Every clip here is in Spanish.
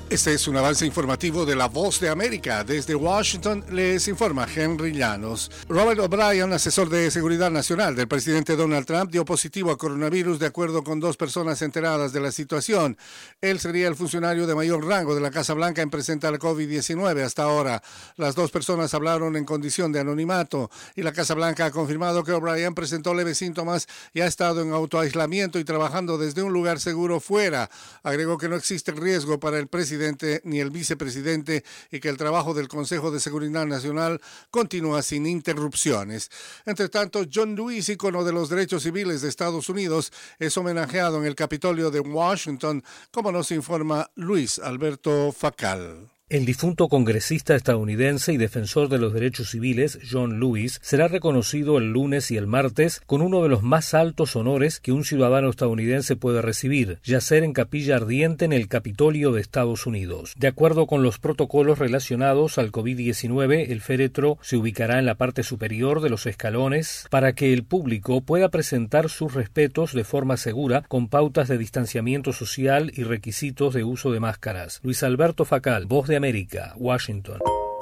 Este es un avance informativo de La Voz de América. Desde Washington les informa Henry Llanos. Robert O'Brien, asesor de Seguridad Nacional del presidente Donald Trump, dio positivo a coronavirus de acuerdo con 2 personas enteradas de la situación. Él sería el funcionario de mayor rango de la Casa Blanca en presentar el COVID-19 hasta ahora. Las 2 personas hablaron en condición de anonimato y la Casa Blanca ha confirmado que O'Brien presentó leves síntomas y ha estado en autoaislamiento y trabajando desde un lugar seguro fuera. Agregó que no existe riesgo para el presidente ni el vicepresidente y que el trabajo del Consejo de Seguridad Nacional continúa sin interrupciones. Entre tanto, John Lewis, ícono de los derechos civiles de Estados Unidos, es homenajeado en el Capitolio de Washington, como nos informa Luis Alberto Facal. El difunto congresista estadounidense y defensor de los derechos civiles, John Lewis, será reconocido el lunes y el martes con uno de los más altos honores que un ciudadano estadounidense puede recibir, yacer en capilla ardiente en el Capitolio de Estados Unidos. De acuerdo con los protocolos relacionados al COVID-19, el féretro se ubicará en la parte superior de los escalones para que el público pueda presentar sus respetos de forma segura con pautas de distanciamiento social y requisitos de uso de máscaras. Luis Alberto Facal, Voz de América, Washington.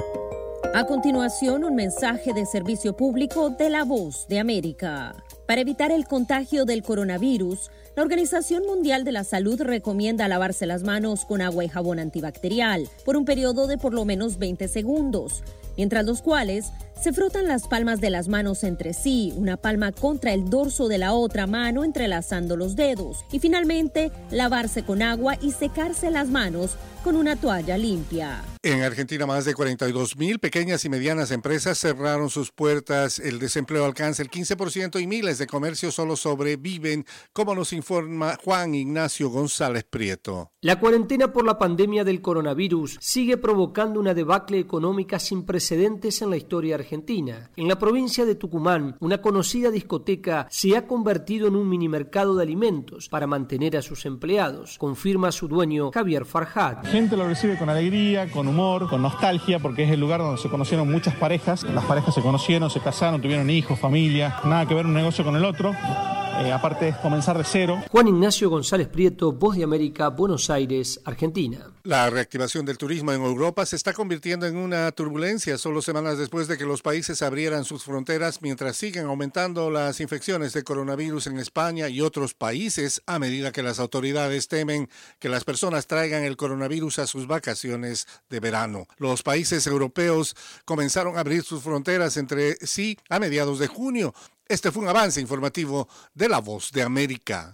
A continuación, un mensaje de servicio público de La Voz de América. Para evitar el contagio del coronavirus, la Organización Mundial de la Salud recomienda lavarse las manos con agua y jabón antibacterial por un periodo de por lo menos 20 segundos, mientras los cuales se frotan las palmas de las manos entre sí, una palma contra el dorso de la otra mano entrelazando los dedos, y finalmente lavarse con agua y secarse las manos con una toalla limpia. En Argentina, más de 42,000 pequeñas y medianas empresas cerraron sus puertas. El desempleo alcanza el 15% y miles de comercios solo sobreviven, como nos informa Juan Ignacio González Prieto. La cuarentena por la pandemia del coronavirus sigue provocando una debacle económica sin precedentes en la historia argentina. En la provincia de Tucumán, una conocida discoteca se ha convertido en un minimercado de alimentos para mantener a sus empleados, confirma su dueño Javier Farhat. La gente lo recibe con alegría, con humor, con nostalgia, porque es el lugar donde se conocieron muchas parejas. Las parejas se conocieron, se casaron, tuvieron hijos, familia, nada que ver un negocio con el otro. Aparte es comenzar de cero. Juan Ignacio González Prieto, Voz de América, Buenos Aires, Argentina. La reactivación del turismo en Europa se está convirtiendo en una turbulencia solo semanas después de que los países abrieran sus fronteras, mientras siguen aumentando las infecciones de coronavirus en España y otros países, a medida que las autoridades temen que las personas traigan el coronavirus a sus vacaciones de verano. Los países europeos comenzaron a abrir sus fronteras entre sí a mediados de junio. Este fue un avance informativo de La Voz de América.